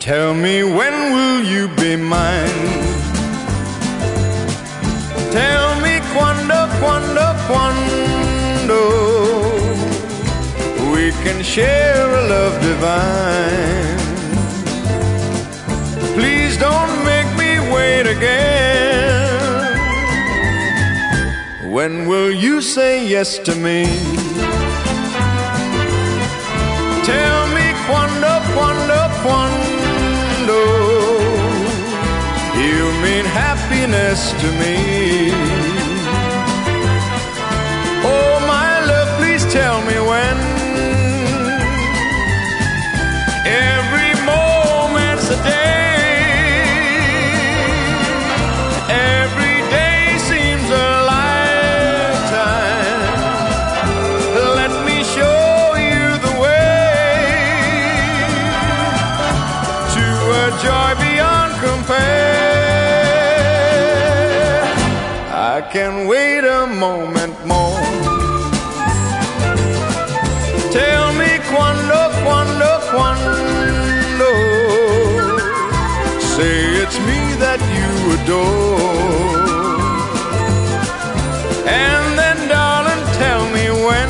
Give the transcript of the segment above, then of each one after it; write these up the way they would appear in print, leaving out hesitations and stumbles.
Tell me, when will you be mine? Tell me quando, quando, quando we can share a love divine. Please don't make me wait again. When will you say yes to me? Tell me quando, quando, quando you mean happiness to me. Oh, my love, please tell me when. Every moment's a day. Every day seems a lifetime. Let me show you the way to a joy beyond compare. I can wait a moment more. Tell me quando, quando, quando say it's me that you adore. And then, darling, tell me when.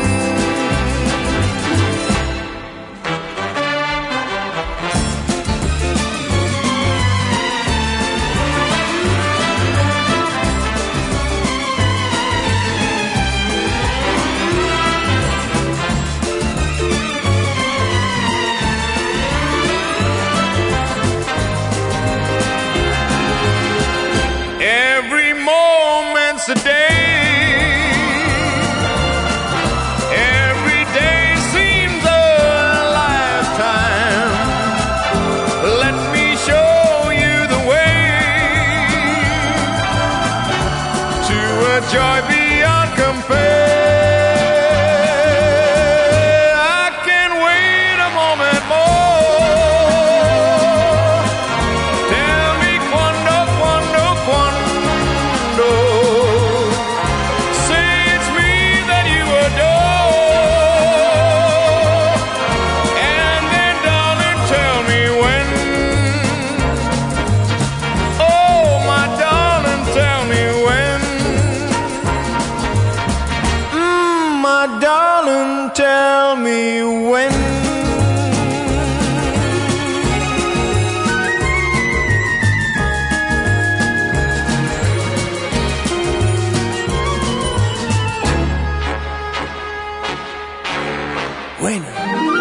Every moment's a day. Every day seems a lifetime. Let me show you the way to a joy beyond compare. I can wait a moment more. Tell me quando, quando, quando say it's me that you adore. And then, darling, tell me when. Oh, my darling, tell me when. My darling, tell me when. When?